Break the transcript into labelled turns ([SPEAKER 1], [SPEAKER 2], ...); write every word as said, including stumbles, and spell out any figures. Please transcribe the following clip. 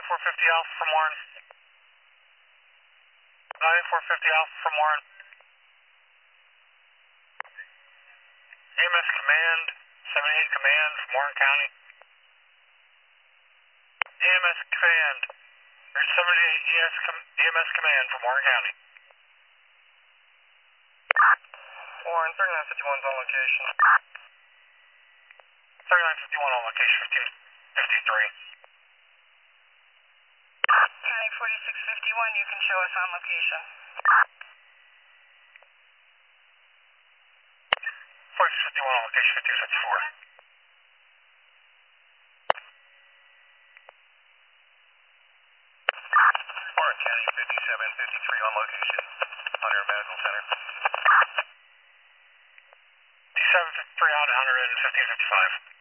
[SPEAKER 1] ninety-four fifty Alpha from Warren. ninety-four fifty Alpha from Warren. A M S Command, seventy-eight Command from Warren County. A M S Command, there's seventy-eight E S Com A M S Command from Warren County. Warren, thirty-nine fifty-one's on location. thirty-nine fifty-one on location, fifteen fifty-three.
[SPEAKER 2] County forty-six fifty-one, you can show us on location.
[SPEAKER 1] forty-six fifty-one on location, fifteen fifty-four.
[SPEAKER 3] Warren County fifty-seven fifty-three on location. Hunter Medical Center.
[SPEAKER 1] fifty-seven fifty-three out, one hundred and fifteen fifty-five.